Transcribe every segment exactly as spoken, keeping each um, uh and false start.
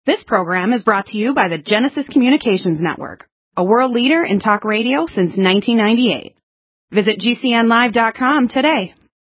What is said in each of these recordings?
This program is brought to you by the Genesis Communications Network, a world leader in talk radio since nineteen ninety-eight. Visit G C N live dot com today.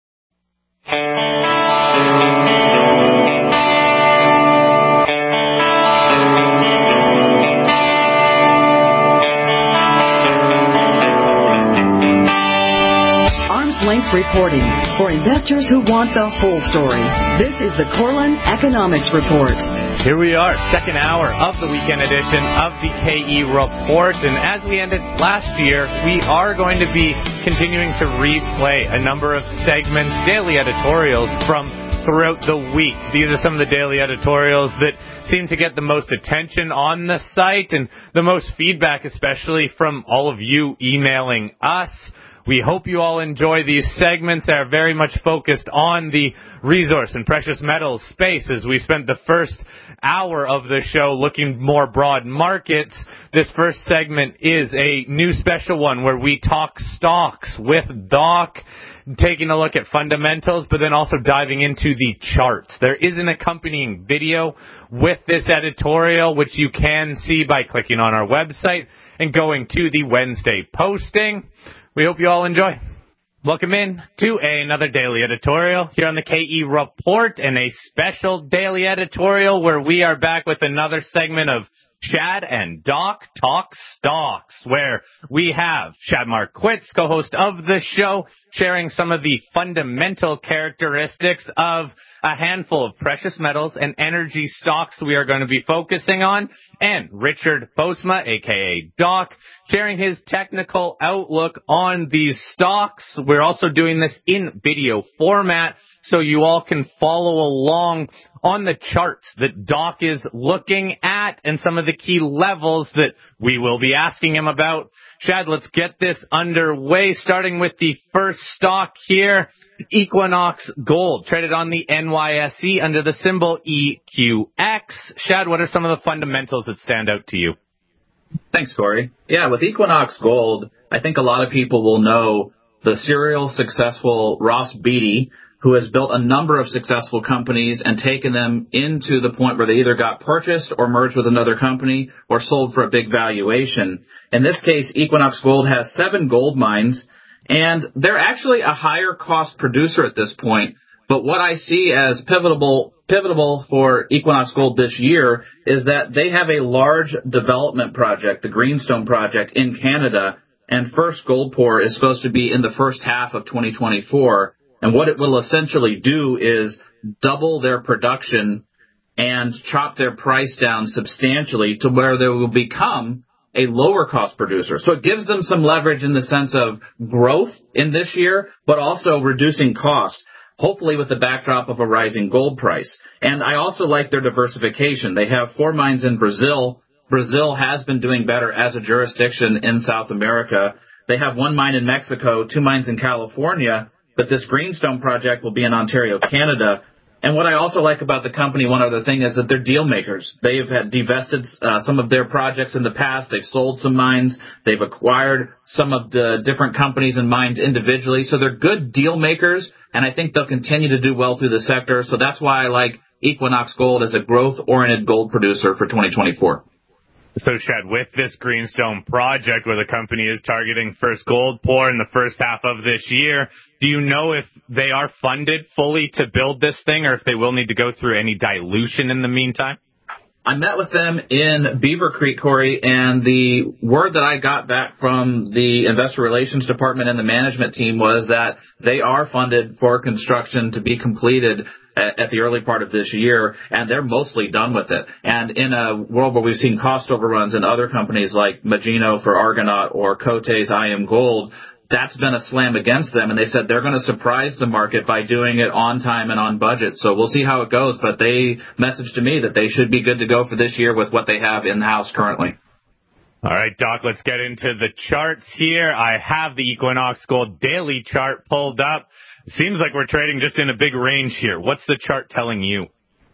Length reporting for investors who want the whole story. This is the Corlin Economics Report. Here we are, second hour of the weekend edition of the K E Report. And as we ended last year, we are going to be continuing to replay a number of segments, daily editorials from throughout the week. These are some of the daily editorials that seem to get the most attention on the site and the most feedback, especially from all of you emailing us. We hope you all enjoy these segments that are very much focused on the resource and precious metals space. As we spent the first hour of the show looking more broad markets, this first segment is a new special one where we talk stocks with Doc, taking a look at fundamentals, but then also diving into the charts. There is an accompanying video with this editorial, which you can see by clicking on our website and going to the Wednesday posting. We hope you all enjoy. Welcome in to another daily editorial here on the K E Report, and a special daily editorial where we are back with another segment of Shad and Doc Talk Stocks, where we have Shad Marquitz, co-host of the show, sharing some of the fundamental characteristics of a handful of precious metals and energy stocks we are going to be focusing on, and Richard Postma, aka Doc, sharing his technical outlook on these stocks. We're also doing this in video format, so you all can follow along on the charts that Doc is looking at and some of the key levels that we will be asking him about. Shad, let's get this underway, starting with the first stock here, Equinox Gold, traded on the N Y S E under the symbol E Q X. Shad, what are some of the fundamentals that stand out to you? Thanks, Corey. Yeah, with Equinox Gold, I think a lot of people will know the serial successful Ross Beatty, who has built a number of successful companies and taken them into the point where they either got purchased or merged with another company or sold for a big valuation. In this case, Equinox Gold has seven gold mines, and they're actually a higher cost producer at this point. But what I see as pivotal, pivotal for Equinox Gold this year is that they have a large development project, the Greenstone project in Canada, and first gold pour is supposed to be in the first half of twenty twenty-four. And what it will essentially do is double their production and chop their price down substantially to where they will become a lower cost producer. So it gives them some leverage in the sense of growth in this year, but also reducing cost, hopefully with the backdrop of a rising gold price. And I also like their diversification. They have four mines in Brazil. Brazil has been doing better as a jurisdiction in South America. They have one mine in Mexico, two mines in California, but this Greenstone project will be in Ontario, Canada. And what I also like about the company, one other thing, is that they're deal makers. They have had divested uh, some of their projects in the past. They've sold some mines. They've acquired some of the different companies and mines individually. So they're good deal makers, and I think they'll continue to do well through the sector. So that's why I like Equinox Gold as a growth-oriented gold producer for twenty twenty-four. So, Shad, with this Greenstone project where the company is targeting first gold pour in the first half of this year, do you know if they are funded fully to build this thing or if they will need to go through any dilution in the meantime? I met with them in Beaver Creek, Corey, and the word that I got back from the investor relations department and the management team was that they are funded for construction to be completed at, at the early part of this year, and they're mostly done with it. And in a world where we've seen cost overruns in other companies like Magino for Argonaut or Cote's I M Gold, that's been a slam against them, and they said they're going to surprise the market by doing it on time and on budget. So we'll see how it goes, but they messaged to me that they should be good to go for this year with what they have in-house currently. All right, Doc, let's get into the charts here. I have the Equinox Gold daily chart pulled up. It seems like we're trading just in a big range here. What's the chart telling you?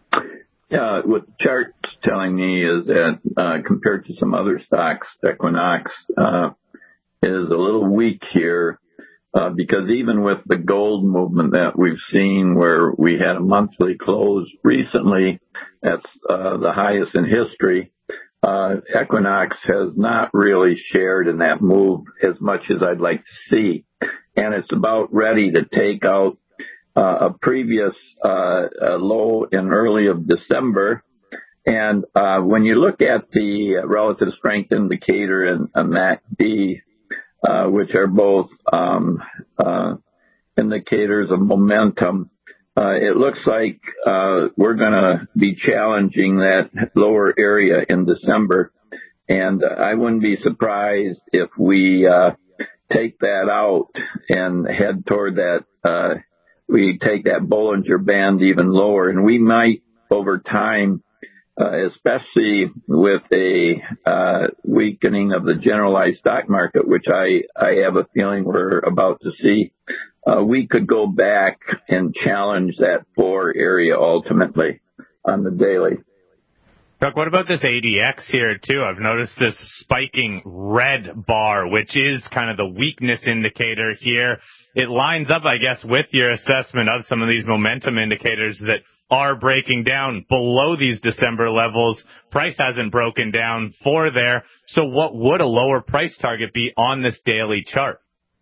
Yeah, what the chart's telling me is that uh, compared to some other stocks, Equinox uh, is a little weak here. Uh, because even with the gold movement that we've seen where we had a monthly close recently, that's uh, the highest in history, uh, Equinox has not really shared in that move as much as I'd like to see. And it's about ready to take out uh, a previous uh, a low in early of December. And uh, when you look at the relative strength indicator and a M A C D, uh, which are both um, uh, indicators of momentum, uh, it looks like uh, we're going to be challenging that lower area in December. And uh, I wouldn't be surprised if we uh, take that out and head toward that, uh, we take that Bollinger Band even lower. And we might, over time, Uh, especially with a uh, weakening of the generalized stock market, which I, I have a feeling we're about to see, uh, we could go back and challenge that four area ultimately on the daily. Chuck, what about this A D X here, too? I've noticed this spiking red bar, which is kind of the weakness indicator here. It lines up, I guess, with your assessment of some of these momentum indicators that are breaking down below these December levels. Price hasn't broken down for there. So what would a lower price target be on this daily chart?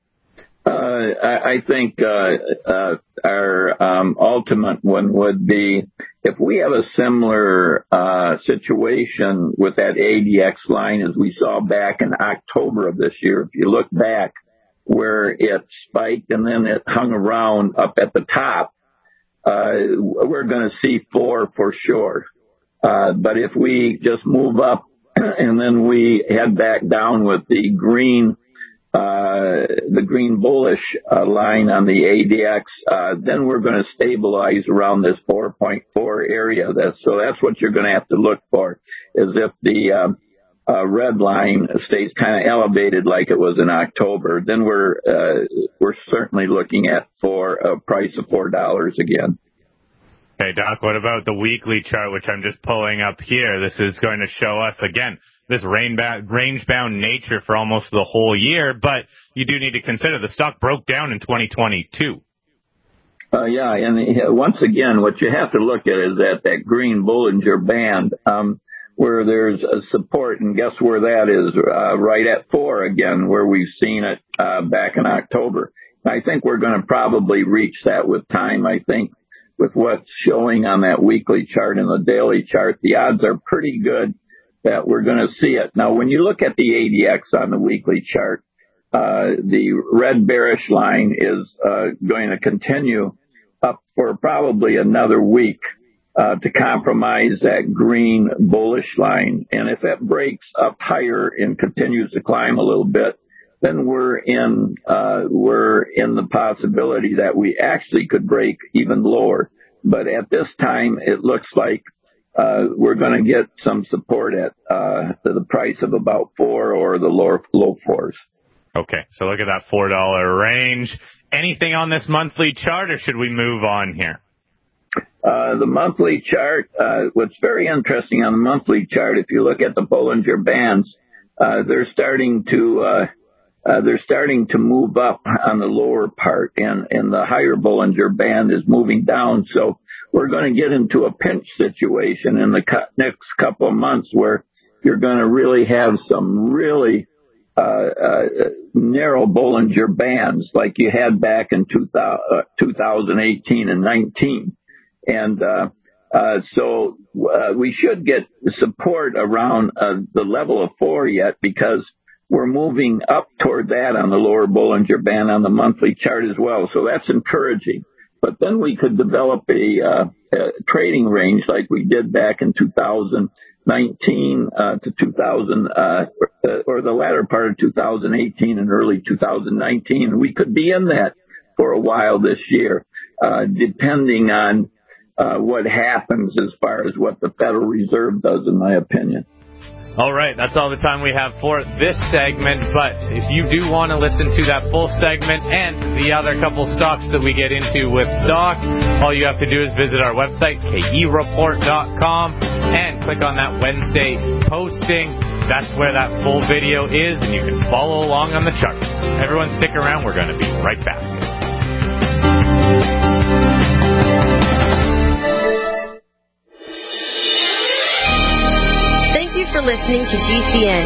Uh, I, I think uh, uh, our um, ultimate one would be if we have a similar uh, situation with that A D X line as we saw back in October of this year. If you look back where it spiked and then it hung around up at the top, Uh, we're going to see four for sure. Uh, but if we just move up and then we head back down with the green, uh, the green bullish uh, line on the A D X, uh, then we're going to stabilize around this four point four area. That's, so that's what you're going to have to look for, is if the uh, uh, red line stays kind of elevated like it was in October, then we're uh, we're certainly looking at for a price of four dollars again. Hey, Doc, what about the weekly chart, which I'm just pulling up here? This is going to show us, again, this range-bound nature for almost the whole year, but you do need to consider the stock broke down in twenty twenty-two. Uh, yeah, and once again, what you have to look at is that, that green Bollinger Band, um, where there's a support, and guess where that is? Uh, right at four again, where we've seen it uh, back in October. I think we're going to probably reach that with time. I think with what's showing on that weekly chart and the daily chart, the odds are pretty good that we're going to see it. Now, when you look at the A D X on the weekly chart, uh, the red bearish line is uh, going to continue up for probably another week uh, to compromise that green bullish line. And if it breaks up higher and continues to climb a little bit, then we're in uh, we're in the possibility that we actually could break even lower. But at this time, it looks like uh, we're going to get some support at uh, the price of about four or the lower, low fours. Okay, so look at that four dollar range. Anything on this monthly chart, or should we move on here? Uh, the monthly chart, uh, what's very interesting on the monthly chart, if you look at the Bollinger Bands, uh, they're starting to uh, uh, they're starting to move up on the lower part, and, and the higher Bollinger Band is moving down. So we're going to get into a pinch situation in the co- next couple of months where you're going to really have some really uh, uh, narrow Bollinger Bands like you had back in two thousand eighteen and nineteen. And uh, uh, so uh, we should get support around uh, the level of four yet, because we're moving up toward that on the lower Bollinger Band on the monthly chart as well. So that's encouraging. But then we could develop a, uh, a trading range like we did back in two thousand nineteen uh, to two thousand, uh, or the latter part of two thousand eighteen and early two thousand nineteen. We could be in that for a while this year, uh, depending on Uh, what happens as far as what the Federal Reserve does, in my opinion. All right, that's all the time we have for this segment, but if you do want to listen to that full segment and the other couple stocks that we get into with Doc, all you have to do is visit our website, K E report dot com, and click on that Wednesday posting. That's where that full video is, and you can follow along on the charts. Everyone stick around. We're going to be right back. Thank you for listening to G C N.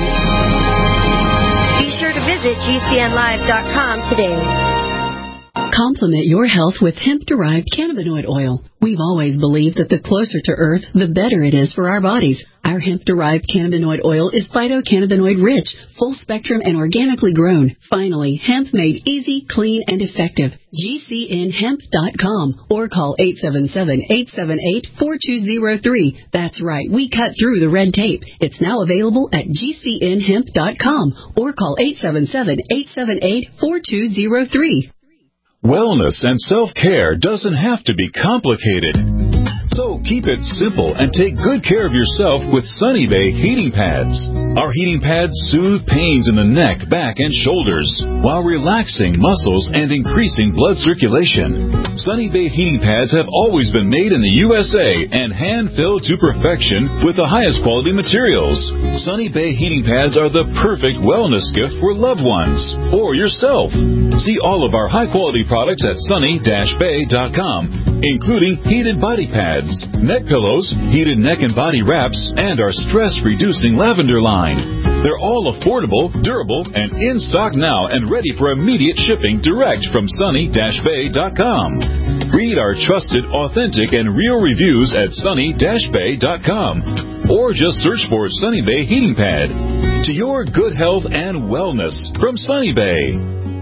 Be sure to visit G C N live dot com today. Complement your health with hemp-derived cannabinoid oil. We've always believed that the closer to Earth, the better it is for our bodies. Our hemp-derived cannabinoid oil is phytocannabinoid rich, full-spectrum, and organically grown. Finally, hemp made easy, clean, and effective. G C N hemp dot com or call eight seven seven, eight seven eight, four two zero three. That's right, we cut through the red tape. It's now available at G C N hemp dot com or call eight seven seven, eight seven eight, four two zero three. Wellness and self-care doesn't have to be complicated. So keep it simple and take good care of yourself with Sunny Bay heating pads. Our heating pads soothe pains in the neck, back, and shoulders while relaxing muscles and increasing blood circulation. Sunny Bay heating pads have always been made in the U S A and hand-filled to perfection with the highest quality materials. Sunny Bay heating pads are the perfect wellness gift for loved ones or yourself. See all of our high-quality products at sunny dash bay dot com, including heated body pads, neck pillows, heated neck and body wraps, and our stress-reducing lavender line. They're all affordable, durable, and in stock now and ready for immediate shipping direct from sunny dash bay dot com. Read our trusted, authentic, and real reviews at sunny dash bay dot com or just search for Sunny Bay Heating Pad. To your good health and wellness from Sunny Bay.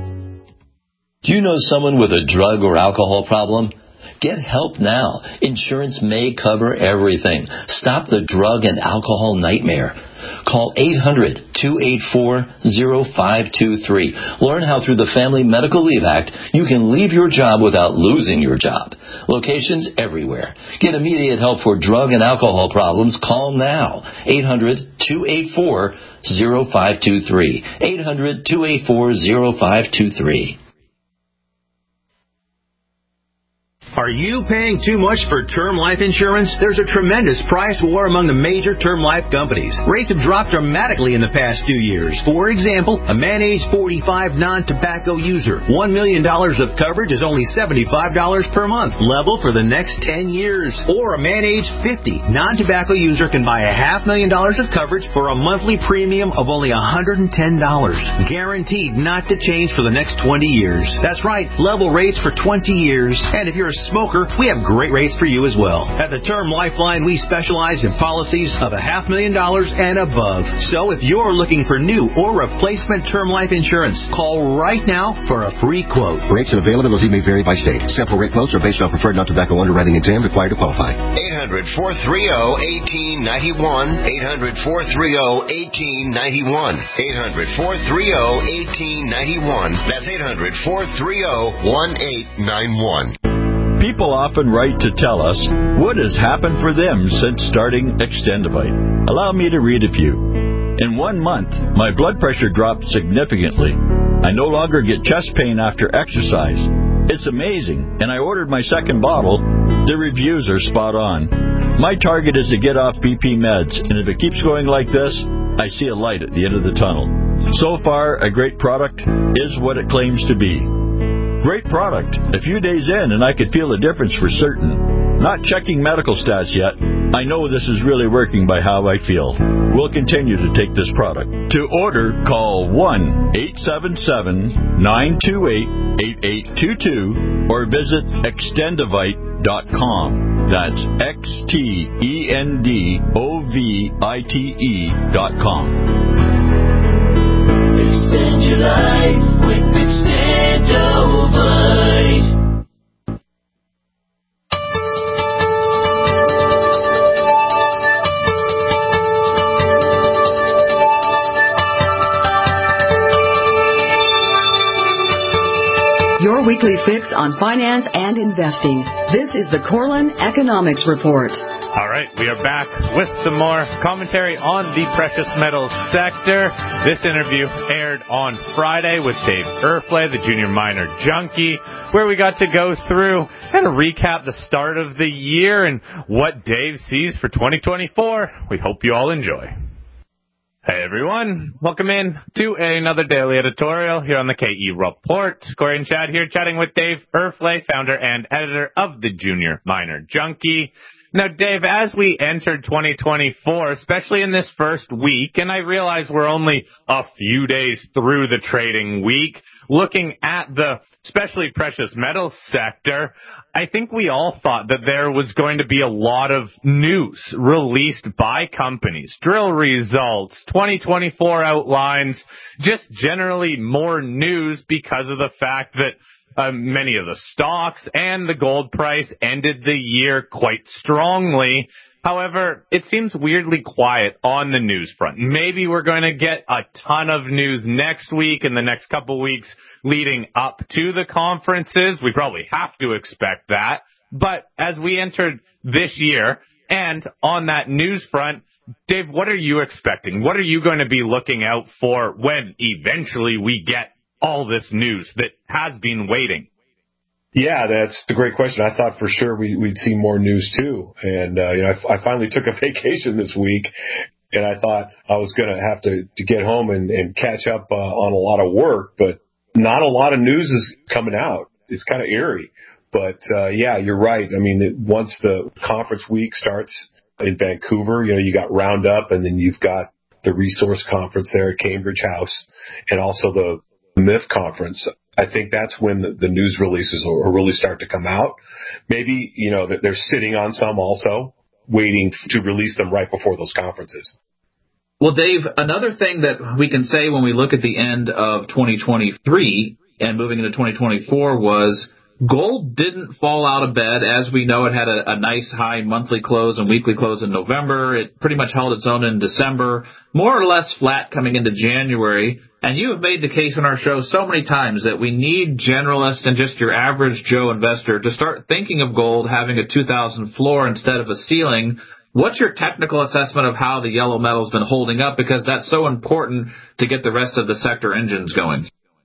Do you know someone with a drug or alcohol problem? Get help now. Insurance may cover everything. Stop the drug and alcohol nightmare. Call eight hundred, two eight four, zero five two three. Learn how through the Family Medical Leave Act you can leave your job without losing your job. Locations everywhere. Get immediate help for drug and alcohol problems. Call now. eight hundred, two eight four, zero five two three. eight hundred, two eight four, zero five two three. Are you paying too much for term life insurance? There's a tremendous price war among the major term life companies. Rates have dropped dramatically in the past two years. For example, a man age forty-five non-tobacco user, one million dollars of coverage is only seventy-five dollars per month, level for the next ten years. Or a man age fifty non-tobacco user can buy a half million dollars of coverage for a monthly premium of only one hundred ten dollars. Guaranteed not to change for the next twenty years. That's right, level rates for twenty years. And if you're a smoker, we have great rates for you as well. At the Term Lifeline, we specialize in policies of a half million dollars and above. So if you're looking for new or replacement term life insurance, call right now for a free quote. Rates and availability may vary by state. Sample rate quotes are based on preferred non-tobacco underwriting exam required to qualify. eight hundred, four three zero, one eight nine one. eight hundred, four three zero, one eight nine one. eight hundred, four three zero, one eight nine one. That's eight hundred, four three zero, one eight nine one. People often write to tell us what has happened for them since starting Extendivite. Allow me to read a few. In one month, my blood pressure dropped significantly. I no longer get chest pain after exercise. It's amazing, and I ordered my second bottle. The reviews are spot on. My target is to get off B P meds, and if it keeps going like this, I see a light at the end of the tunnel. So far, a great product is what it claims to be. Great product. A few days in, and I could feel a difference for certain. Not checking medical stats yet. I know this is really working by how I feel. We'll continue to take this product. To order, call one eight seven seven, nine two eight, eight eight two two or visit extendivite dot com. That's X T E N D O V I T E dot com. Extend your life with Extendivite. Your weekly fix on finance and investing. This is the Corlin Economics Report. All right, we are back with some more commentary on the precious metals sector. This interview aired on Friday with Dave Erfle, the junior miner junkie, where we got to go through and recap the start of the year and what Dave sees for twenty twenty-four. We hope you all enjoy. Hey everyone, welcome in to another daily editorial here on the K E Report. Corey and Chad here chatting with Dave Erfle, founder and editor of the Junior Miner Junkie. Now Dave, as we entered twenty twenty-four, especially in this first week, and I realize we're only a few days through the trading week, looking at the especially precious metals sector, I think we all thought that there was going to be a lot of news released by companies, drill results, twenty twenty-four outlines, just generally more news because of the fact that uh, many of the stocks and the gold price ended the year quite strongly. However, it seems weirdly quiet on the news front. Maybe we're going to get a ton of news next week and the next couple weeks leading up to the conferences. We probably have to expect that. But as we entered this year and on that news front, Dave, what are you expecting? What are you going to be looking out for when eventually we get all this news that has been waiting? Yeah, that's the great question. I thought for sure we, we'd see more news too. And, uh, you know, I, I finally took a vacation this week and I thought I was going to have to, to get home and, and catch up uh, on a lot of work, but not a lot of news is coming out. It's kind of eerie, but, uh, yeah, you're right. I mean, it, once the conference week starts in Vancouver, you know, you got Roundup and then you've got the resource conference there at Cambridge House and also the M I F conference. I think that's when the, the news releases will, will really start to come out. Maybe, you know, that they're sitting on some also, waiting to release them right before those conferences. Well, Dave, another thing that we can say when we look at the end of twenty twenty-three and moving into twenty twenty-four was gold didn't fall out of bed. As we know, it had a, a nice high monthly close and weekly close in November. It pretty much held its own in December, more or less flat coming into January. And you have made the case on our show so many times that we need generalists and just your average Joe investor to start thinking of gold having a two thousand floor instead of a ceiling. What's your technical assessment of how the yellow metal's been holding up? Because that's so important to get the rest of the sector engines going.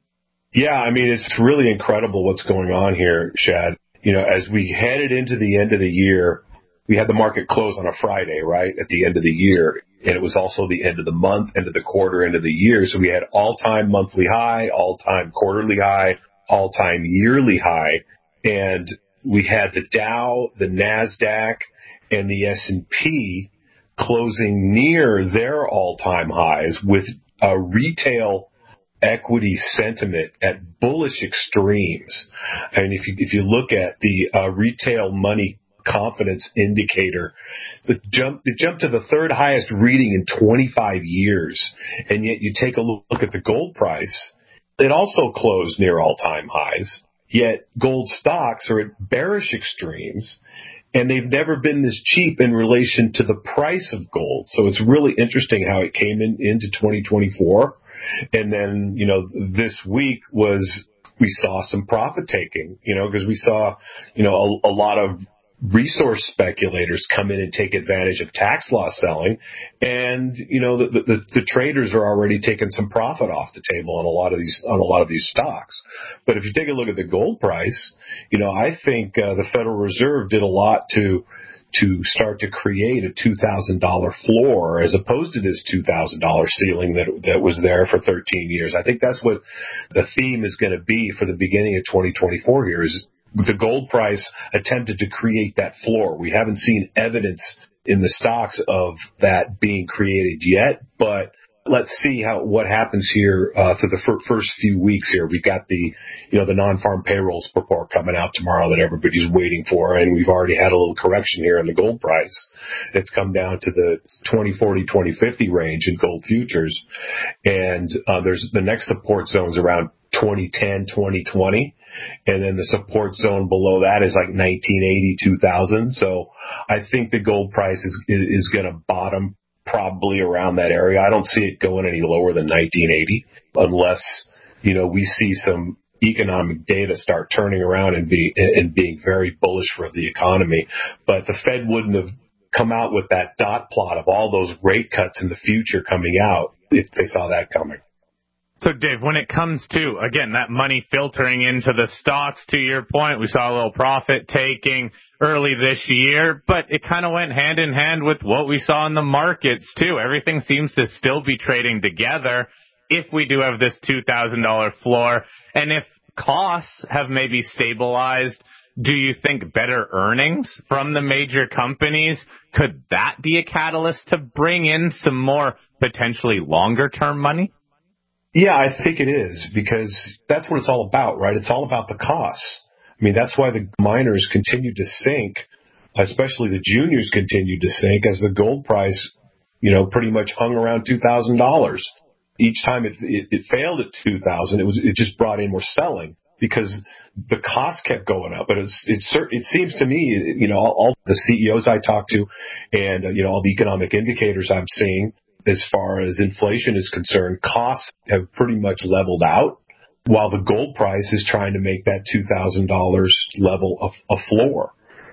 Yeah, I mean, it's really incredible what's going on here, Shad. You know, as we headed into the end of the year, we had the market close on a Friday, right, at the end of the year. And it was also the end of the month, end of the quarter, end of the year. So we had all-time monthly high, all-time quarterly high, all-time yearly high. And we had the Dow, the NASDAQ, and the S and P closing near their all-time highs with a retail equity sentiment at bullish extremes. And if you, if you look at the uh, retail money confidence indicator, the jump, the jump to the third highest reading in twenty-five years. And yet you take a look at the gold price, it also closed near all-time highs. Yet gold stocks are at bearish extremes, and they've never been this cheap in relation to the price of gold. So it's really interesting how it came in into twenty twenty-four. And then, you know, this week was, we saw some profit taking, you know, because we saw, you know, a, a lot of resource speculators come in and take advantage of tax loss selling. And, you know, the, the, the traders are already taking some profit off the table on a lot of these, on a lot of these stocks. But if you take a look at the gold price, you know, I think uh, the Federal Reserve did a lot to, to start to create a two thousand dollars floor as opposed to this two thousand dollars ceiling that that was there for thirteen years. I think that's what the theme is going to be for the beginning of twenty twenty-four here is the gold price attempted to create that floor. We haven't seen evidence in the stocks of that being created yet, but let's see how what happens here uh, for the fir- first few weeks here. We've got the, you know, the non-farm payrolls report coming out tomorrow that everybody's waiting for, and we've already had a little correction here in the gold price. It's come down to the twenty forty, twenty fifty range in gold futures, and uh, there's the next support zones around twenty ten, twenty twenty, and then the support zone below that is like nineteen eighty, two thousand. So I think the gold price is is, is going to bottom probably around that area. I don't see it going any lower than nineteen eighty unless, you know, we see some economic data start turning around and be and being very bullish for the economy. But the Fed wouldn't have come out with that dot plot of all those rate cuts in the future coming out if they saw that coming. So, Dave, when it comes to, again, that money filtering into the stocks, to your point, we saw a little profit taking early this year, but it kind of went hand in hand with what we saw in the markets, too. Everything seems to still be trading together if we do have this two thousand dollars floor. And if costs have maybe stabilized, do you think better earnings from the major companies, could that be a catalyst to bring in some more potentially longer-term money? Yeah, I think it is, because that's what it's all about, right? It's all about the costs. I mean, that's why the miners continue to sink, especially the juniors continue to sink as the gold price, you know, pretty much hung around two thousand dollars. Each time it, it, it failed at two thousand, it was, it just brought in more selling because the cost kept going up. But it's, it's, it seems to me, you know, all, all the C E Os I talk to and, uh, you know, all the economic indicators I'm seeing, as far as inflation is concerned, costs have pretty much leveled out, while the gold price is trying to make that two thousand dollars level a, a floor.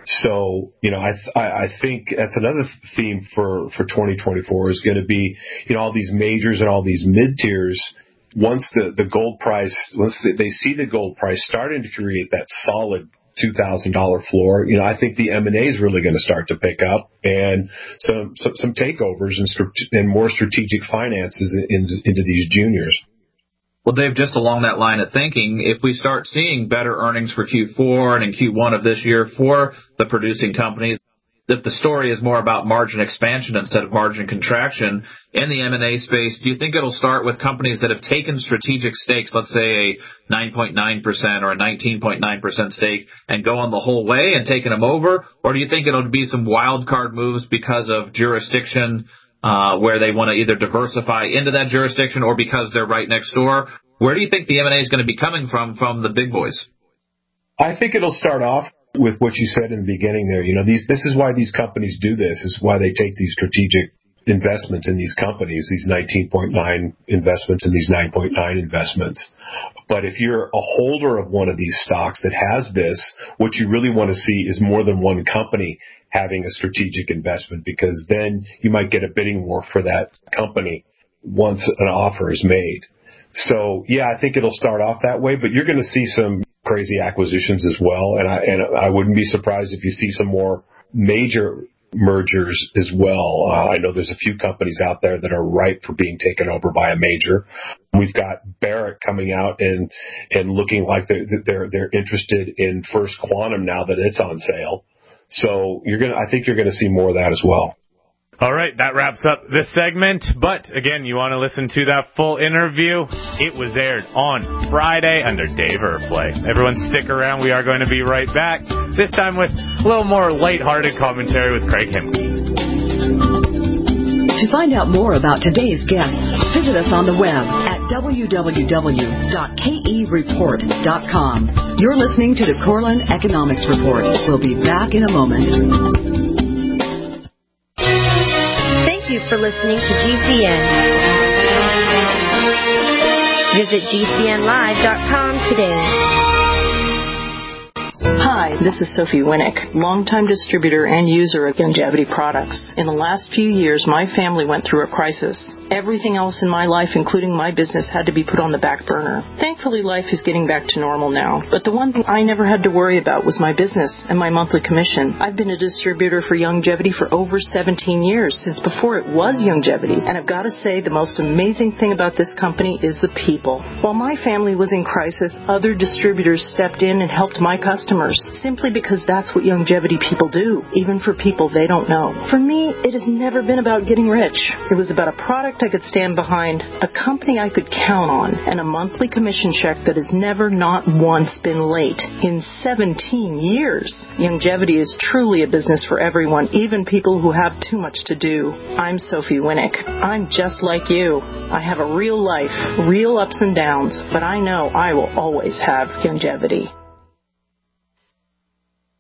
So, you know, I, th- I think that's another theme for, for twenty twenty-four is going to be, you know, all these majors and all these mid-tiers, once the, the gold price, once they, they see the gold price starting to create that solid two thousand dollars floor, you know, I think the M and A is really going to start to pick up, and some some, some takeovers and, and more strategic finances in, into these juniors. Well, Dave, just along that line of thinking, if we start seeing better earnings for Q four and in Q one of this year for the producing companies, if the story is more about margin expansion instead of margin contraction in the M and A space, do you think it'll start with companies that have taken strategic stakes, let's say a nine point nine percent or a nineteen point nine percent stake, and go on the whole way and taking them over? Or do you think it'll be some wild card moves because of jurisdiction, uh, where they want to either diversify into that jurisdiction or because they're right next door? Where do you think the M and A is going to be coming from, from the big boys? I think it'll start off with what you said in the beginning there. You know, these, this is why these companies do this, is why they take these strategic investments in these companies, these nineteen point nine investments and these nine point nine investments. But if you're a holder of one of these stocks that has this, what you really want to see is more than one company having a strategic investment, because then you might get a bidding war for that company once an offer is made. So, yeah, I think it'll start off that way, but you're going to see some crazy acquisitions as well, and I and I wouldn't be surprised if you see some more major mergers as well. Uh, I know there's a few companies out there that are ripe for being taken over by a major. We've got Barrick coming out and and looking like they're they're they're interested in First Quantum now that it's on sale. So you're gonna, I think you're going to see more of that as well. All right, that wraps up this segment. But, again, you want to listen to that full interview? It was aired on Friday under Dave Erflay. Everyone stick around. We are going to be right back, this time with a little more lighthearted commentary with Craig Himke. To find out more about today's guests, visit us on the web at w w w dot k e report dot com. You're listening to the Corlin Economics Report. We'll be back in a moment. Thank you for listening to G C N. Visit G C N live dot com today. Hi, this is Sophie Winnick, longtime distributor and user of Youngevity products. In the last few years, my family went through a crisis. Everything else in my life, including my business, had to be put on the back burner. Thankfully, life is getting back to normal now. But the one thing I never had to worry about was my business and my monthly commission. I've been a distributor for Youngevity for over seventeen years, since before it was Youngevity. And I've got to say, the most amazing thing about this company is the people. While my family was in crisis, other distributors stepped in and helped my customers, simply because that's what Youngevity people do, even for people they don't know. For me, it has never been about getting rich. It was about a product I could stand behind, a company I could count on, and a monthly commission check that has never not once been late in seventeen years. Youngevity is truly a business for everyone, even people who have too much to do. I'm Sophie Winnick. I'm just like you. I have a real life, real ups and downs, but I know I will always have Youngevity.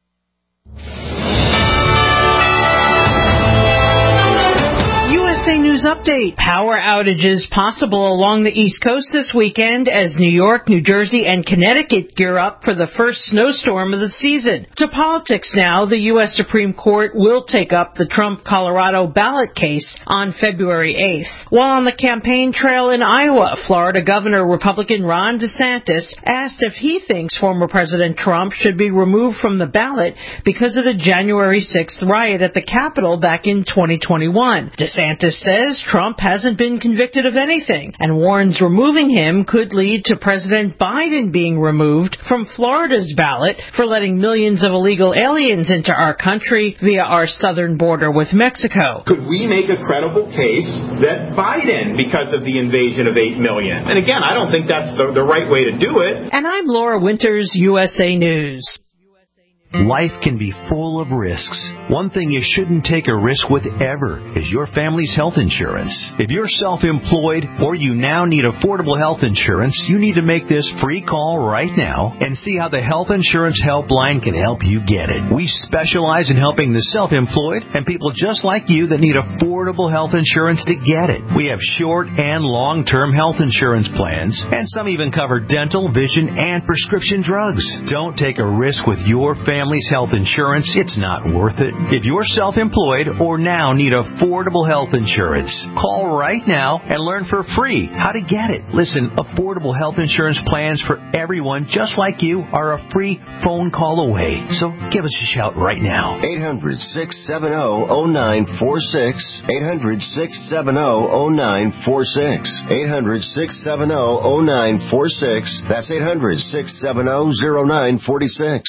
U S A News news update. Power outages possible along the East Coast this weekend as New York, New Jersey, and Connecticut gear up for the first snowstorm of the season. To politics now, the U S Supreme Court will take up the Trump Colorado ballot case on February eighth. While on the campaign trail in Iowa, Florida Governor Republican Ron DeSantis asked if he thinks former President Trump should be removed from the ballot because of the January sixth riot at the Capitol back in twenty twenty-one. DeSantis says Trump hasn't been convicted of anything and warns removing him could lead to President Biden being removed from Florida's ballot for letting millions of illegal aliens into our country via our southern border with Mexico. Could we make a credible case that Biden, because of the invasion of eight million? And again, I don't think that's the, the right way to do it. And I'm Laura Winters, U S A News. Life can be full of risks. One thing you shouldn't take a risk with ever is your family's health insurance. If you're self-employed or you now need affordable health insurance, you need to make this free call right now and see how the Health Insurance Helpline can help you get it. We specialize in helping the self-employed and people just like you that need affordable health insurance to get it. We have short and long-term health insurance plans, and some even cover dental, vision, and prescription drugs. Don't take a risk with your family. Family's health insurance, it's not worth it. If you're self-employed or now need affordable health insurance, call right now and learn for free how to get it. Listen, affordable health insurance plans for everyone just like you are a free phone call away. So give us a shout right now. eight hundred, six seven zero, zero nine four six. eight hundred, six seven zero, zero nine four six. eight hundred, six seven zero, zero nine four six. That's eight hundred, six seven zero, zero nine four six.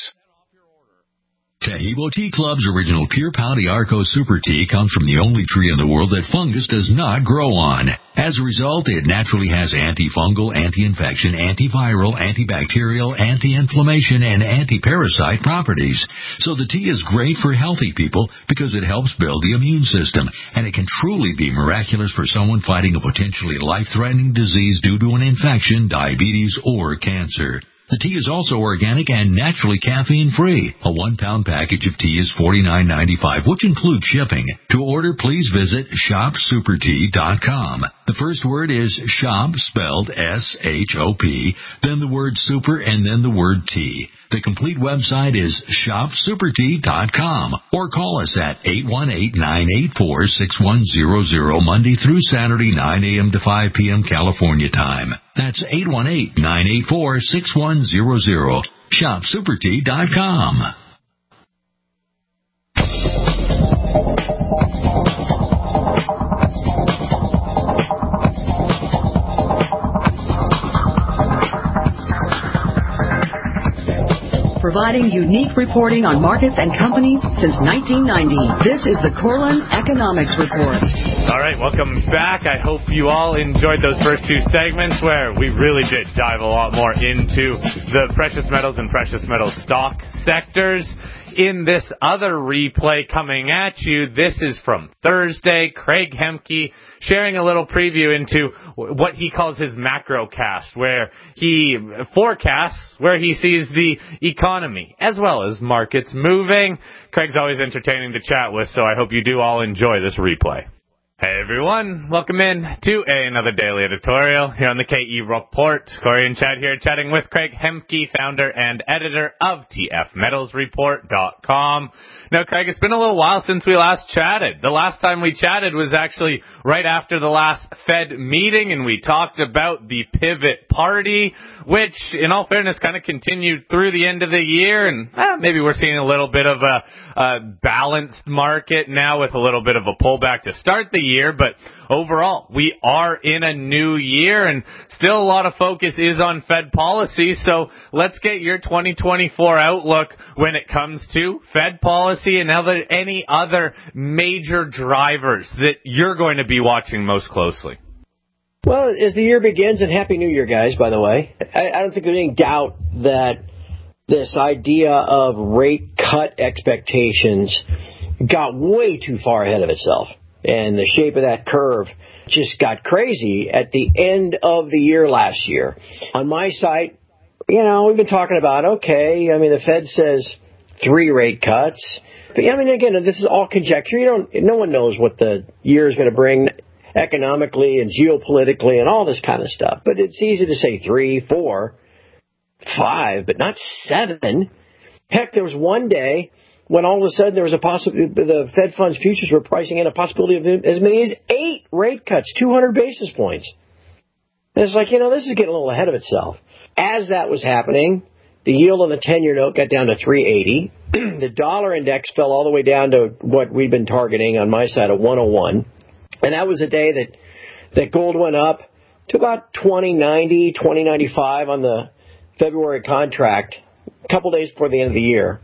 Taheebo Tea Club's original Pure Pau d'Arco Super Tea comes from the only tree in the world that fungus does not grow on. As a result, it naturally has antifungal, anti-infection, antiviral, antibacterial, anti-inflammation, and anti-parasite properties. So the tea is great for healthy people because it helps build the immune system, and it can truly be miraculous for someone fighting a potentially life-threatening disease due to an infection, diabetes, or cancer. The tea is also organic and naturally caffeine-free. A one-pound package of tea is forty-nine ninety-five, which includes shipping. To order, please visit shop super tea dot com. The first word is shop, spelled S H O P, then the word super, and then the word tea. The complete website is shop super tea dot com, or call us at eight one eight, nine eight four, six one zero zero Monday through Saturday, nine a.m. to five p.m. California time. That's eight one eight, nine eight four, six one zero zero. shop super tea dot com. Providing unique reporting on markets and companies since nineteen ninety. This is the Corlin Economics Report. All right, welcome back. I hope you all enjoyed those first two segments where we really did dive a lot more into the precious metals and precious metal stock sectors. In this other replay coming at you, this is from Thursday. Craig Hemke sharing a little preview into what he calls his macro cast, where he forecasts where he sees the economy as well as markets moving. Craig's always entertaining to chat with, so I hope you do all enjoy this replay. Hey everyone, welcome in to another daily editorial here on the K E Report. Corey and Chad here chatting with Craig Hemke, founder and editor of T F metals report dot com. Now Craig, it's been a little while since we last chatted. The last time we chatted was actually right after the last Fed meeting, and we talked about the pivot party, which in all fairness kind of continued through the end of the year, and eh, maybe we're seeing a little bit of a, a balanced market now with a little bit of a pullback to start the year, but overall, we are in a new year, and still a lot of focus is on Fed policy, so let's get your twenty twenty-four outlook when it comes to Fed policy and other, any other major drivers that you're going to be watching most closely. Well, as the year begins, and Happy New Year, guys, by the way, I, I don't think there's any doubt that this idea of rate cut expectations got way too far ahead of itself. And the shape of that curve just got crazy at the end of the year last year. On my site, you know, we've been talking about, okay, I mean, the Fed says three rate cuts. But, I mean, again, this is all conjecture. You don't, no one knows what the year is going to bring. economically and geopolitically and all this kind of stuff. But it's easy to say three, four, five, but not seven. Heck, there was one day when all of a sudden there was a possibility, the Fed funds futures were pricing in a possibility of as many as eight rate cuts, two hundred basis points. And it's like, you know, this is getting a little ahead of itself. As that was happening, the yield on the ten-year note got down to three eighty. The dollar index fell all the way down to what we've been targeting on my side at one oh one. And that was a day that, that gold went up to about twenty ninety, twenty ninety-five on the February contract, a couple days before the end of the year.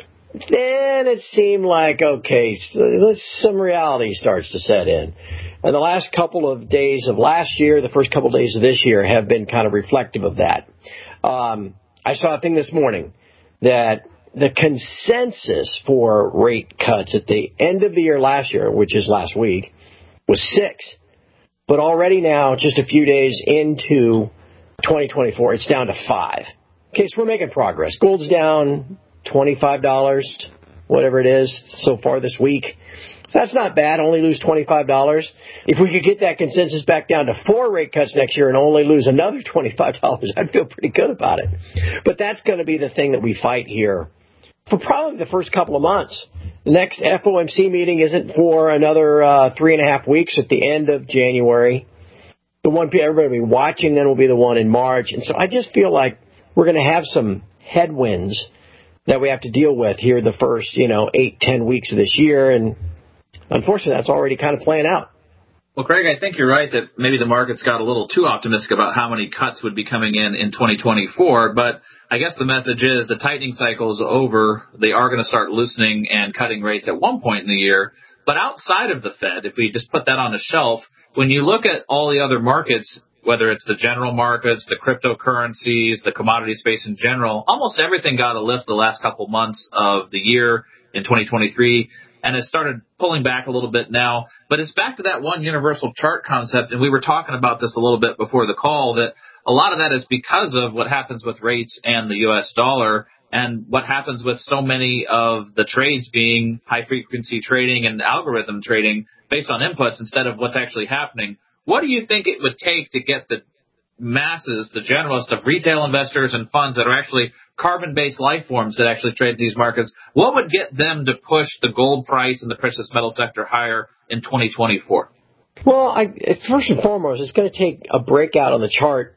Then it seemed like, okay, so some reality starts to set in. And the last couple of days of last year, the first couple of days of this year have been kind of reflective of that. Um, I saw a thing this morning that the consensus for rate cuts at the end of the year last year, which is last week, was six. But already now, just a few days into twenty twenty-four, it's down to five. Okay, so we're making progress. Gold's down twenty-five dollars, whatever it is, so far this week. So that's not bad, only lose twenty-five dollars. If we could get that consensus back down to four rate cuts next year and only lose another twenty-five dollars, I'd feel pretty good about it. But that's going to be the thing that we fight here for probably the first couple of months. The next F O M C meeting isn't for another uh, three and a half weeks at the end of January. The one everybody will be watching then will be the one in March. And so I just feel like we're going to have some headwinds that we have to deal with here the first, you know, eight, ten weeks of this year. And unfortunately, that's already kind of playing out. Well, Craig, I think you're right that maybe the markets got a little too optimistic about how many cuts would be coming in in twenty twenty-four. But I guess the message is the tightening cycle is over. They are going to start loosening and cutting rates at one point in the year. But outside of the Fed, if we just put that on a shelf, when you look at all the other markets, whether it's the general markets, the cryptocurrencies, the commodity space in general, almost everything got a lift the last couple months of the year in twenty twenty-three. And it started pulling back a little bit now. But it's back to that one universal chart concept. And we were talking about this a little bit before the call, that a lot of that is because of what happens with rates and the U S dollar and what happens with so many of the trades being high-frequency trading and algorithm trading based on inputs instead of what's actually happening. What do you think it would take to get the masses, the generalists of retail investors and funds that are actually carbon-based life forms that actually trade these markets, what would get them to push the gold price and the precious metal sector higher in twenty twenty-four? Well, I, first and foremost, it's going to take a breakout on the chart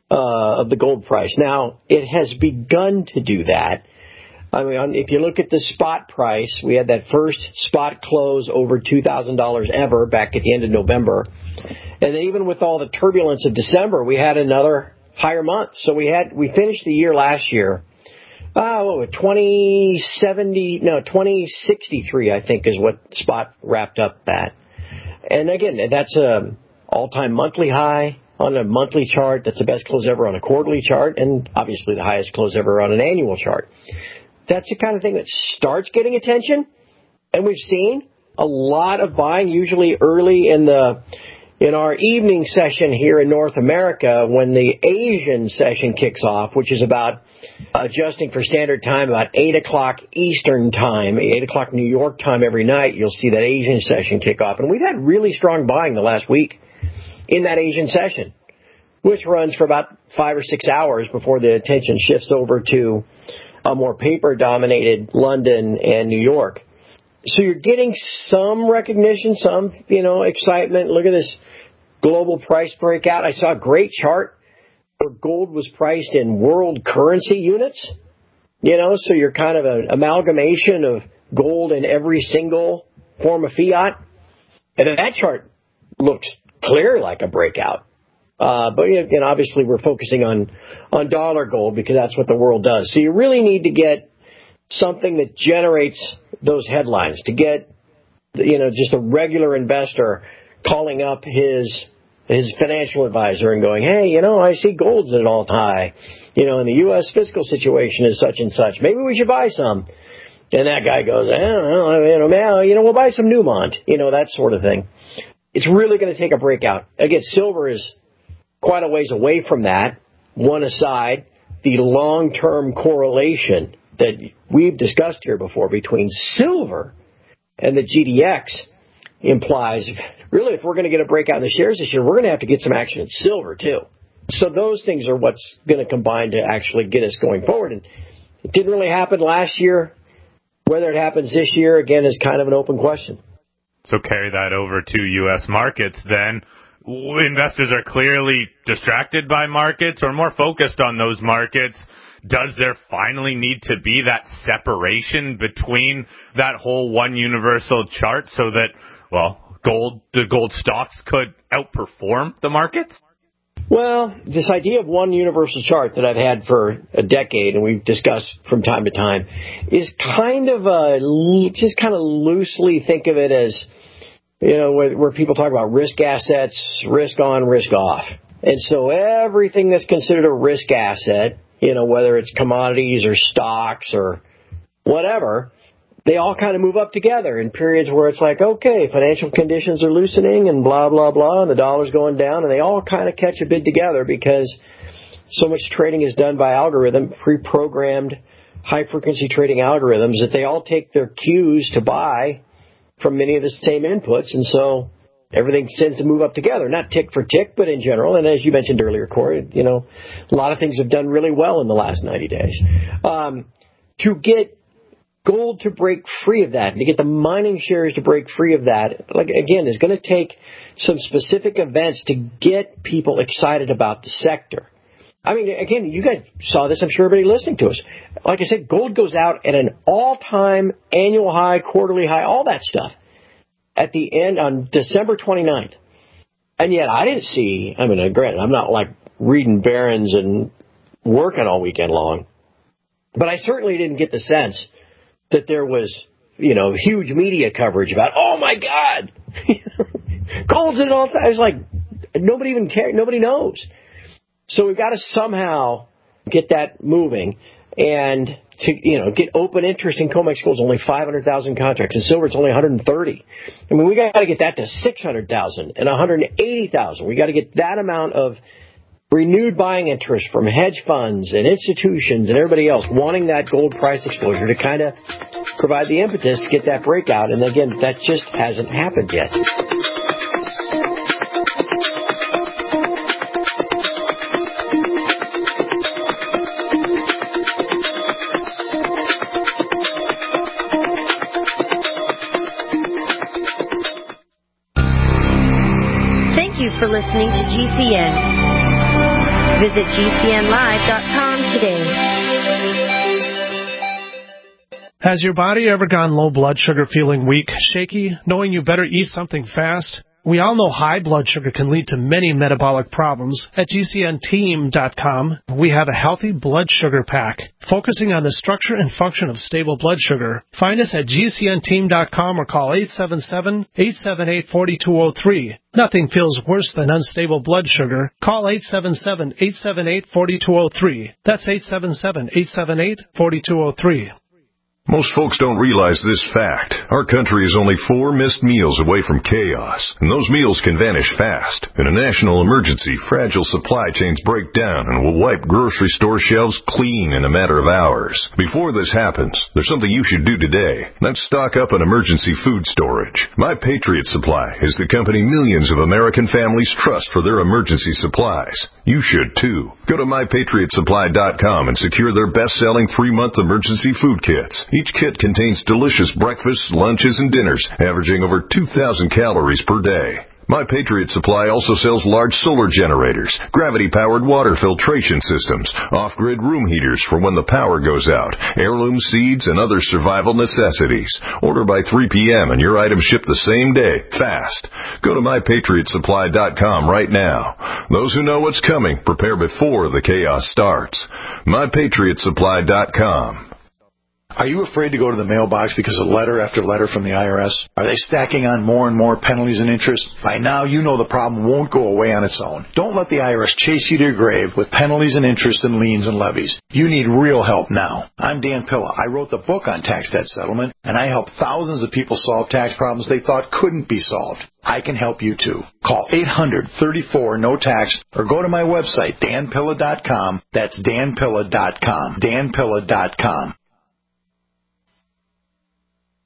uh, of the gold price. Now, it has begun to do that. I mean, if you look at the spot price, we had that first spot close over two thousand dollars ever back at the end of November. And then even with all the turbulence of December, we had another higher month. So we had we finished the year last year, oh, twenty seventy, no, twenty sixty-three, I think, is what spot wrapped up at. And again, that's a all-time monthly high on a monthly chart. That's the best close ever on a quarterly chart, and obviously the highest close ever on an annual chart. That's the kind of thing that starts getting attention, and we've seen a lot of buying, usually early in the in our evening session here in North America when the Asian session kicks off, which is about adjusting for standard time, about eight o'clock Eastern time, eight o'clock New York time every night. You'll see that Asian session kick off. And we've had really strong buying the last week in that Asian session, which runs for about five or six hours before the attention shifts over to a more paper-dominated London and New York. So you're getting some recognition, some, you know, excitement. Look at this global price breakout. I saw a great chart where gold was priced in world currency units. You know, so you're kind of an amalgamation of gold in every single form of fiat. And that chart looks clear like a breakout. Uh, but, you know, obviously we're focusing on, on dollar gold because that's what the world does. So you really need to get something that generates those headlines, to get, you know, just a regular investor calling up his his financial advisor and going, hey, you know, I see gold's at an all-time high. You know, and the U S fiscal situation is such and such. Maybe we should buy some. And that guy goes, I don't know, you know, man, you know, we'll buy some Newmont, you know, that sort of thing. It's really going to take a breakout. Again, silver is quite a ways away from that. One aside, the long-term correlation that we've discussed here before between silver and the G D X implies really, if we're going to get a breakout in the shares this year, we're going to have to get some action in silver, too. So those things are what's going to combine to actually get us going forward. And it didn't really happen last year. Whether it happens this year, again, is kind of an open question. So carry that over to U S markets then. Investors are clearly distracted by markets or more focused on those markets. Does there finally need to be that separation between that whole one universal chart so that, well, gold, the gold stocks could outperform the markets? Well, this idea of one universal chart that I've had for a decade and we've discussed from time to time is kind of a, just kind of loosely think of it as, you know, where, where people talk about risk assets, risk on, risk off. And so everything that's considered a risk asset, you know, whether it's commodities or stocks or whatever, they all kind of move up together in periods where it's like, okay, financial conditions are loosening and blah, blah, blah, and the dollar's going down, and they all kind of catch a bid together because so much trading is done by algorithm, pre-programmed high-frequency trading algorithms that they all take their cues to buy from many of the same inputs, and so everything tends to move up together, not tick for tick, but in general. And as you mentioned earlier, Corey, you know, a lot of things have done really well in the last ninety days. Um, to get gold to break free of that, and to get the mining shares to break free of that, like again, is going to take some specific events to get people excited about the sector. I mean, again, you guys saw this, I'm sure everybody listening to us. Like I said, gold goes out at an all-time annual high, quarterly high, all that stuff at the end on December twenty-ninth. And yet I didn't see, I mean, granted, I'm not like reading Barron's and working all weekend long, but I certainly didn't get the sense that there was, you know, huge media coverage about, oh, my God, gold's at an all-time. I was like, nobody even cares. Nobody knows. So we've got to somehow get that moving and to, you know, get open interest in COMEX gold is only five hundred thousand contracts. In silver, it's only one hundred thirty. I mean, we got to get that to six hundred thousand and one hundred eighty thousand. We got to get that amount of renewed buying interest from hedge funds and institutions and everybody else wanting that gold price exposure to kind of provide the impetus to get that breakout. And again, that just hasn't happened yet. Thank you for listening to G C N. Visit G C N live dot com today. Has your body ever gone low blood sugar, feeling weak, shaky, knowing you better eat something fast? We all know high blood sugar can lead to many metabolic problems. At G C N team dot com, we have a healthy blood sugar pack, focusing on the structure and function of stable blood sugar. Find us at G C N team dot com or call eight seven seven, eight seven eight, four two zero three. Nothing feels worse than unstable blood sugar. Call eight seven seven, eight seven eight, four two zero three. That's eight seven seven, eight seven eight, four two zero three. Most folks don't realize this fact. Our country is only four missed meals away from chaos, and those meals can vanish fast. In a national emergency, fragile supply chains break down and will wipe grocery store shelves clean in a matter of hours. Before this happens, there's something you should do today. That's stock up on emergency food storage. My Patriot Supply is the company millions of American families trust for their emergency supplies. You should too. Go to my patriot supply dot com and secure their best-selling three-month emergency food kits. Each kit contains delicious breakfasts, lunches, and dinners, averaging over two thousand calories per day. My Patriot Supply also sells large solar generators, gravity-powered water filtration systems, off-grid room heaters for when the power goes out, heirloom seeds, and other survival necessities. Order by three p.m. and your items ship the same day, fast. Go to my patriot supply dot com right now. Those who know what's coming prepare before the chaos starts. my patriot supply dot com. Are you afraid to go to the mailbox because of letter after letter from the I R S? Are they stacking on more and more penalties and interest? By now, you know the problem won't go away on its own. Don't let the I R S chase you to your grave with penalties and interest and liens and levies. You need real help now. I'm Dan Pilla. I wrote the book on tax debt settlement, and I help thousands of people solve tax problems they thought couldn't be solved. I can help you too. Call eight hundred, thirty-four, no tax or go to my website, dan pilla dot com. That's dan pilla dot com. dan pilla dot com.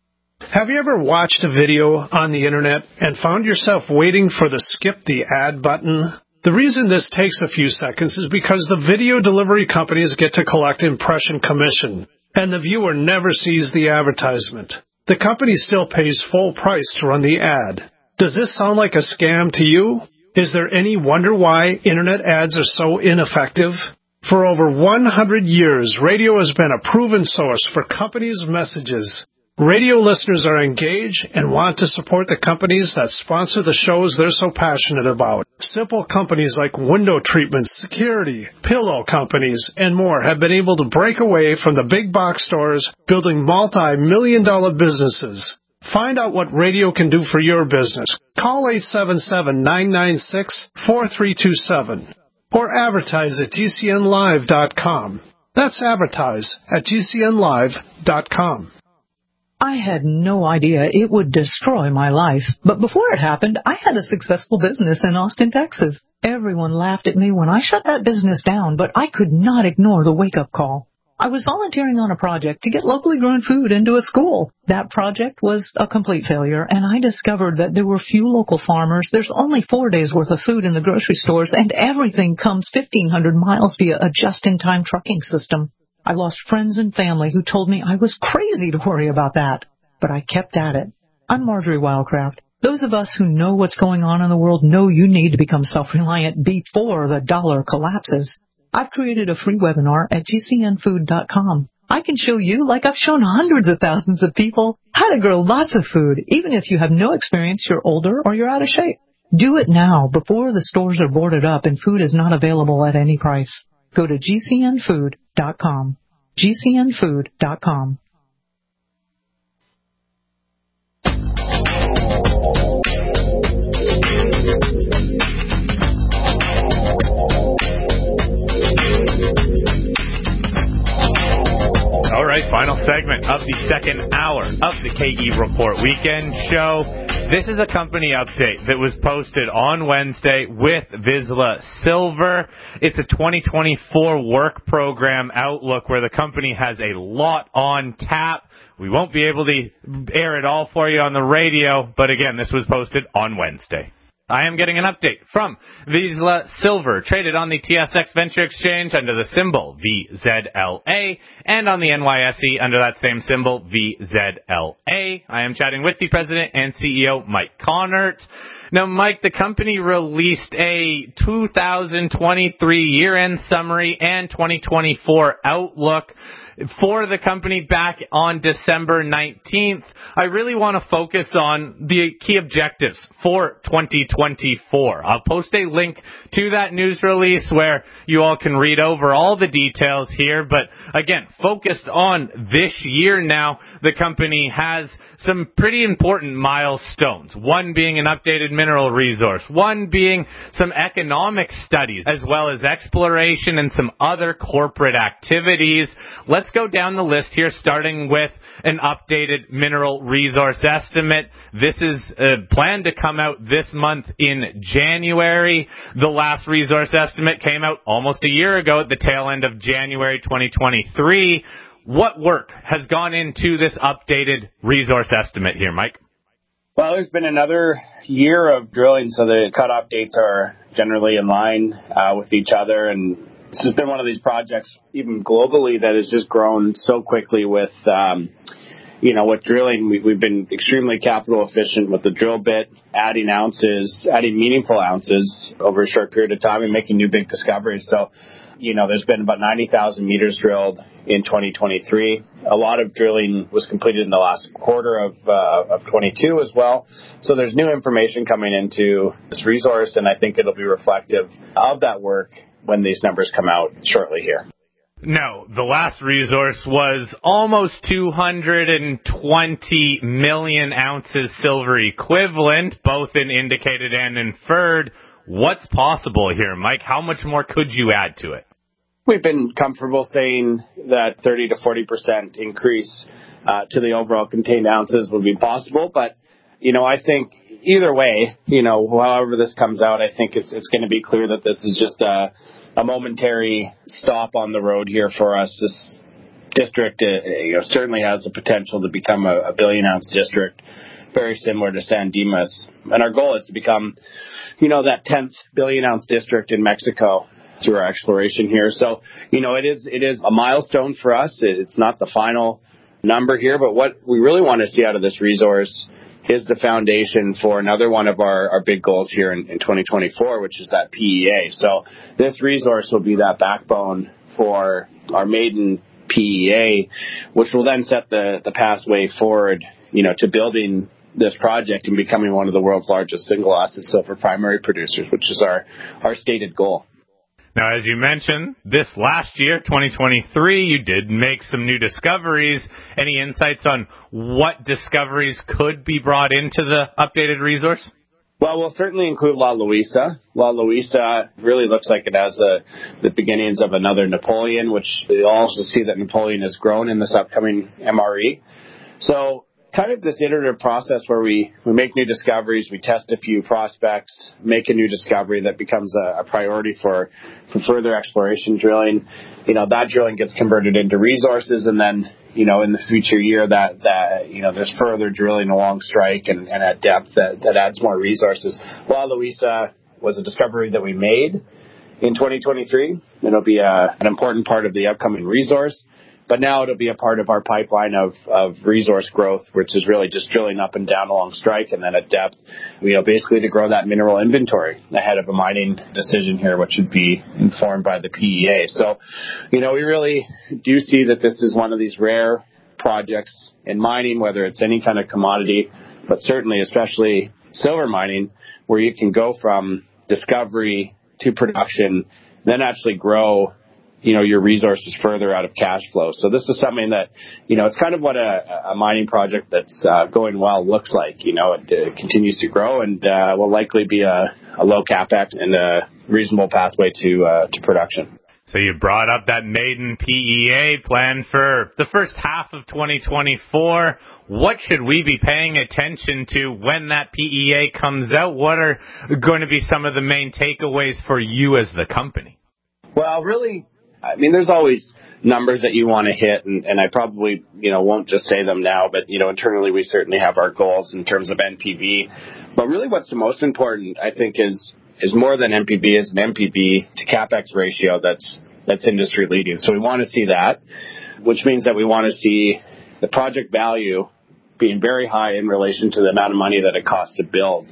Have you ever watched a video on the internet and found yourself waiting for the skip the ad button? The reason this takes a few seconds is because the video delivery companies get to collect impression commission, and the viewer never sees the advertisement. The company still pays full price to run the ad. Does this sound like a scam to you? Is there any wonder why internet ads are so ineffective? For over one hundred years, radio has been a proven source for companies' messages. Radio listeners are engaged and want to support the companies that sponsor the shows they're so passionate about. Simple companies like window treatments, security, pillow companies, and more have been able to break away from the big box stores, building multi-million dollar businesses. Find out what radio can do for your business. Call eight seven seven, nine nine six, four three two seven or advertise at G C N live dot com. That's advertise at G C N live dot com. I had no idea it would destroy my life, but before it happened, I had a successful business in Austin, Texas. Everyone laughed at me when I shut that business down, but I could not ignore the wake-up call. I was volunteering on a project to get locally grown food into a school. That project was a complete failure, and I discovered that there were few local farmers. There's only four days' worth of food in the grocery stores, and everything comes fifteen hundred miles via a just-in-time trucking system. I lost friends and family who told me I was crazy to worry about that, but I kept at it. I'm Marjorie Wildcraft. Those of us who know what's going on in the world know you need to become self-reliant before the dollar collapses. I've created a free webinar at G C N food dot com. I can show you, like I've shown hundreds of thousands of people, how to grow lots of food, even if you have no experience, you're older, or you're out of shape. Do it now before the stores are boarded up and food is not available at any price. Go to G C N food dot com. G C N food dot com. All right, final segment of the second hour of the K E Report Weekend Show. This is a company update that was posted on Wednesday with Vizsla Silver. It's a twenty twenty-four work program outlook where the company has a lot on tap. We won't be able to air it all for you on the radio, but again, this was posted on Wednesday. I am getting an update from Vizsla Silver, traded on the T S X Venture Exchange under the symbol V Z L A, and on the N Y S E under that same symbol V Z L A. I am chatting with the president and C E O, Mike Connert. Now, Mike, the company released a two thousand twenty-three year-end summary and twenty twenty-four outlook for the company back on December nineteenth. I really want to focus on the key objectives for twenty twenty-four. I'll post a link to that news release where you all can read over all the details here. But again, focused on this year now, the company has some pretty important milestones. One being an updated mineral resource. One being some economic studies, as well as exploration and some other corporate activities. Let's go down the list here, starting with an updated mineral resource estimate. This is uh, planned to come out this month in January. The last resource estimate came out almost a year ago at the tail end of January twenty twenty-three. What work has gone into this updated resource estimate here, Mike? Well, there's been another year of drilling, so the cutoff dates are generally in line uh, with each other. And this has been one of these projects, even globally, that has just grown so quickly with, um, you know, with drilling. We, we've been extremely capital efficient with the drill bit, adding ounces, adding meaningful ounces over a short period of time and making new big discoveries. So, you know, there's been about ninety thousand meters drilled in twenty twenty-three. A lot of drilling was completed in the last quarter of uh, of twenty-two as well. So there's new information coming into this resource, and I think it'll be reflective of that work when these numbers come out shortly here. No, the last resource was almost two hundred twenty million ounces silver equivalent, both in indicated and inferred. What's possible here, Mike? How much more could you add to it? We've been comfortable saying that thirty to forty percent increase uh, to the overall contained ounces would be possible. But, you know, I think either way, you know, however this comes out, I think it's, it's going to be clear that this is just a, a momentary stop on the road here for us. This district uh, you know, certainly has the potential to become a, a billion-ounce district, very similar to San Dimas. And our goal is to become, you know, that tenth billion-ounce district in Mexico through our exploration here. So, you know, it is it is a milestone for us. It's not the final number here, but what we really want to see out of this resource is the foundation for another one of our, our big goals here in, in twenty twenty-four, which is that P E A. So this resource will be that backbone for our maiden P E A, which will then set the, the pathway forward, you know, to building this project and becoming one of the world's largest single asset silver primary producers, which is our, our stated goal. Now, as you mentioned, this last year, twenty twenty-three, you did make some new discoveries. Any insights on what discoveries could be brought into the updated resource? Well, we'll certainly include La Luisa. La Luisa really looks like it has a, the beginnings of another Napoleon, which you'll also see that Napoleon has grown in this upcoming M R E. So kind of this iterative process where we, we make new discoveries, we test a few prospects, make a new discovery that becomes a, a priority for, for further exploration drilling. You know, that drilling gets converted into resources, and then, you know, in the future year that, that you know, there's further drilling along strike and, and at depth that, that adds more resources. La Luisa was a discovery that we made in twenty twenty-three. It'll be a, an important part of the upcoming resource. But now it'll be a part of our pipeline of, of resource growth, which is really just drilling up and down along strike and then at depth, you know, basically to grow that mineral inventory ahead of a mining decision here, which would be informed by the P E A. So, you know, we really do see that this is one of these rare projects in mining, whether it's any kind of commodity, but certainly especially silver mining, where you can go from discovery to production, then actually grow, you know, your resources further out of cash flow. So this is something that, you know, it's kind of what a, a mining project that's uh, going well looks like. You know, it uh, continues to grow and uh, will likely be a, a low capex and a reasonable pathway to uh, to production. So you brought up that maiden P E A plan for the first half of twenty twenty-four. What should we be paying attention to when that P E A comes out? What are going to be some of the main takeaways for you as the company? Well, really, I mean, there's always numbers that you want to hit, and, and I probably, you know, won't just say them now, but, you know, internally we certainly have our goals in terms of N P V. But really what's the most important, I think, is is more than N P V is an N P V to CapEx ratio that's that's industry leading. So we want to see that, which means that we want to see the project value being very high in relation to the amount of money that it costs to build.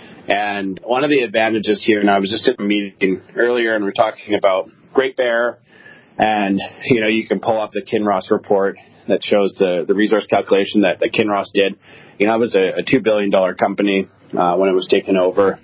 And one of the advantages here, and I was just at a meeting earlier and we're talking about Great Bear, and, you know, you can pull up the Kinross report that shows the, the resource calculation that, that Kinross did. You know, it was a, a two billion dollars company uh, when it was taken over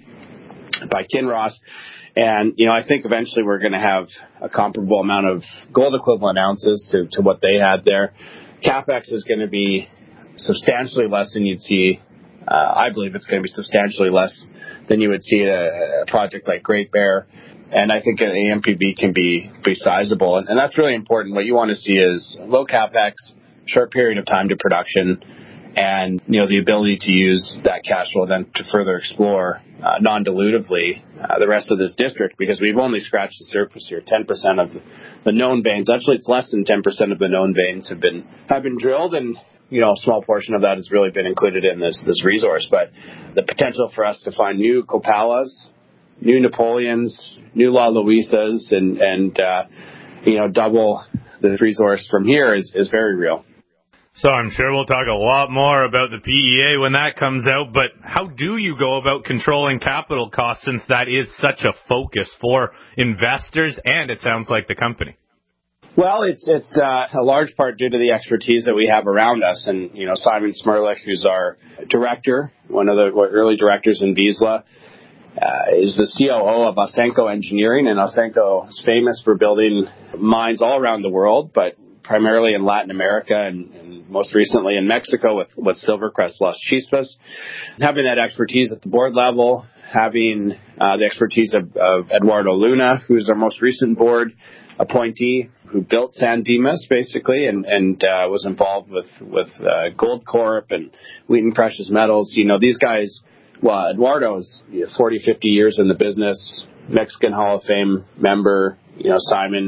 by Kinross. And, you know, I think eventually we're going to have a comparable amount of gold equivalent ounces to, to what they had there. CapEx is going to be substantially less than you'd see. Uh, I believe it's going to be substantially less than you would see at a, a project like Great Bear. And I think an N P V can be, be sizable. And, and that's really important. What you want to see is low CapEx, short period of time to production, and, you know, the ability to use that cash flow then to further explore uh, non-dilutively uh, the rest of this district, because we've only scratched the surface here. ten percent of the known veins, actually it's less than ten percent of the known veins have been have been drilled, and, you know, a small portion of that has really been included in this this resource. But the potential for us to find new Copalas, new Napoleons, new La Luisas, and, and uh, you know, double the resource from here is, is very real. So I'm sure we'll talk a lot more about the P E A when that comes out, but how do you go about controlling capital costs, since that is such a focus for investors and it sounds like the company? Well, it's it's uh, a large part due to the expertise that we have around us. And, you know, Simon Smirlich, who's our director, one of the early directors in Vizsla, Uh, is the C O O of Ausenco Engineering, and Ausenco is famous for building mines all around the world, but primarily in Latin America and, and most recently in Mexico with, with Silvercrest Las Chispas. Having that expertise at the board level, having uh, the expertise of, of Eduardo Luna, who's our most recent board appointee, who built San Dimas basically and, and uh, was involved with, with uh, Goldcorp and Wheaton Precious Metals. You know, these guys, well, Eduardo's forty, fifty years in the business, Mexican Hall of Fame member. You know, Simon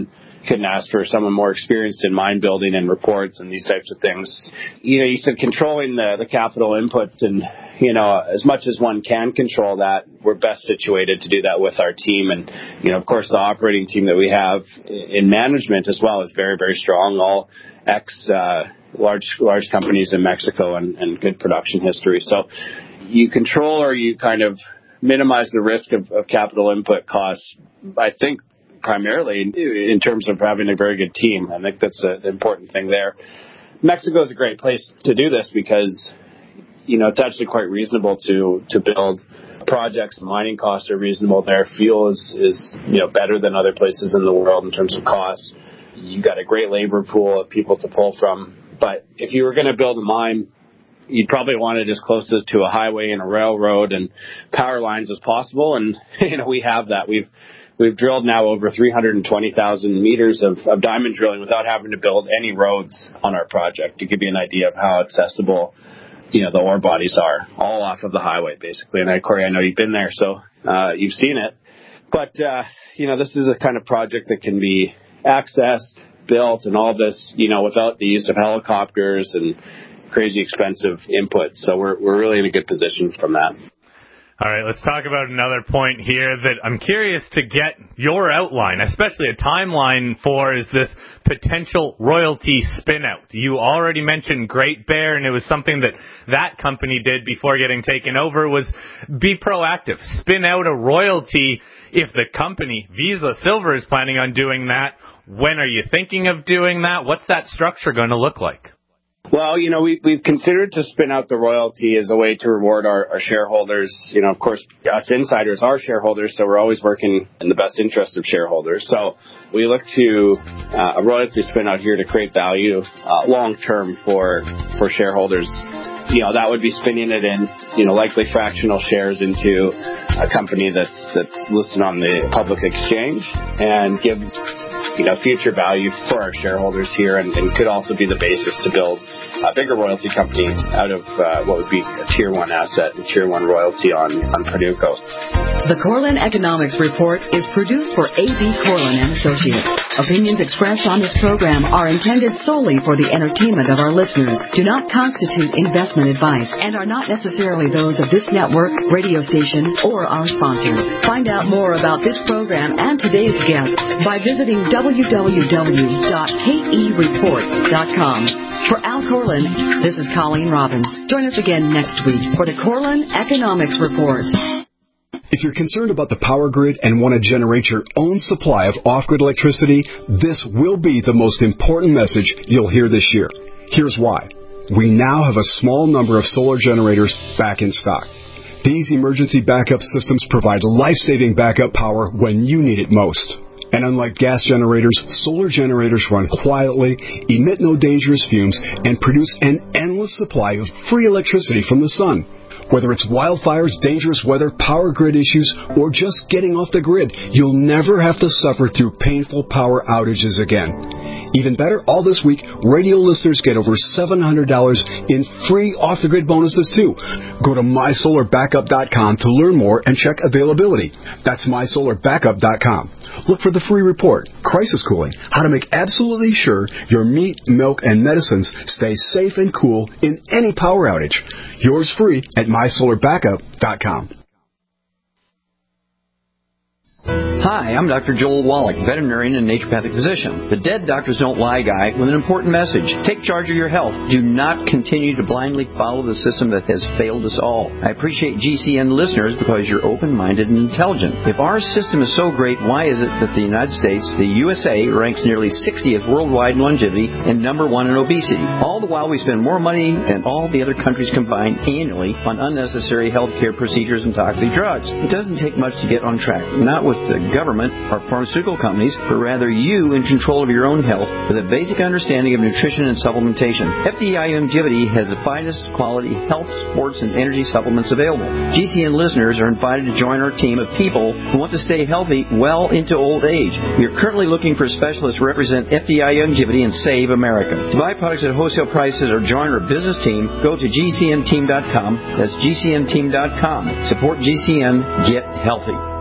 couldn't ask for someone more experienced in mine building and reports and these types of things. You know, you said controlling the, the capital input, and, you know, as much as one can control that, we're best situated to do that with our team. And, you know, of course, the operating team that we have in management as well is very, very strong, all ex uh, large large companies in Mexico and, and good production history. So you control or you kind of minimize the risk of, of capital input costs, I think, primarily in terms of having a very good team. I think that's an important thing there. Mexico is a great place to do this because, you know, it's actually quite reasonable to, to build projects. Mining costs are reasonable there. Fuel is, is, you know, better than other places in the world in terms of costs. You got a great labor pool of people to pull from. But if you were going to build a mine, you'd probably want it as close to a highway and a railroad and power lines as possible. And, you know, we have that. We've We've drilled now over three hundred twenty thousand meters of, of diamond drilling without having to build any roads on our project, to give you an idea of how accessible, you know, the ore bodies are, all off of the highway, basically. And, Corey, I know you've been there, so uh, you've seen it. But, uh, you know, this is a kind of project that can be accessed, built, and all this, you know, without the use of helicopters and crazy expensive inputs. So we're we're really in a good position from that. All right, let's talk about another point here that I'm curious to get your outline, especially a timeline for, is this potential royalty spin-out. You already mentioned Great Bear, and it was something that that company did before getting taken over, was be proactive. Spin out a royalty. If the company, Vizsla Silver, is planning on doing that, when are you thinking of doing that? What's that structure going to look like? Well, you know, we, we've considered to spin out the royalty as a way to reward our, our shareholders. You know, of course, us insiders are shareholders, so we're always working in the best interest of shareholders. So we look to uh, a royalty spin out here to create value uh, long term for for shareholders. You know, that would be spinning it in, you know, likely fractional shares into a company that's that's listed on the public exchange and gives, you know, future value for our shareholders here, and, and could also be the basis to build a bigger royalty company out of uh, what would be a tier one asset and tier one royalty on, on Panuco. The Corlin Economics Report is produced for A B Corlin and Associates. Opinions expressed on this program are intended solely for the entertainment of our listeners, do not constitute investment advice, and are not necessarily those of this network, radio station, or our sponsors. Find out more about this program and today's guest by visiting w w w dot k e report dot com. For Al Corlin, this is Colleen Robbins. Join us again next week for the Corlin Economics Report. If you're concerned about the power grid and want to generate your own supply of off-grid electricity, this will be the most important message you'll hear this year. Here's why. We now have a small number of solar generators back in stock. These emergency backup systems provide life-saving backup power when you need it most. And unlike gas generators, solar generators run quietly, emit no dangerous fumes, and produce an endless supply of free electricity from the sun. Whether it's wildfires, dangerous weather, power grid issues, or just getting off the grid, you'll never have to suffer through painful power outages again. Even better, all this week, radio listeners get over seven hundred dollars in free off-the-grid bonuses, too. Go to my solar backup dot com to learn more and check availability. That's my solar backup dot com. Look for the free report, Crisis Cooling, how to make absolutely sure your meat, milk, and medicines stay safe and cool in any power outage. Yours free at my solar backup dot com. Hi, I'm Doctor Joel Wallach, veterinarian and naturopathic physician. The Dead Doctors Don't Lie guy with an important message. Take charge of your health. Do not continue to blindly follow the system that has failed us all. I appreciate G C N listeners because you're open-minded and intelligent. If our system is so great, why is it that the United States, the U S A, ranks nearly sixtieth worldwide in longevity and number one in obesity? All the while we spend more money than all the other countries combined annually on unnecessary healthcare procedures and toxic drugs. It doesn't take much to get on track. Not with the government or pharmaceutical companies, but rather you in control of your own health with a basic understanding of nutrition and supplementation. F D I Longevity has the finest quality health, sports, and energy supplements available. G C N listeners are invited to join our team of people who want to stay healthy well into old age. We are currently looking for specialists to represent F D I Longevity and Save America. To buy products at wholesale prices or join our business team, go to G C N team dot com. That's G C N team dot com. Support G C N. Get healthy.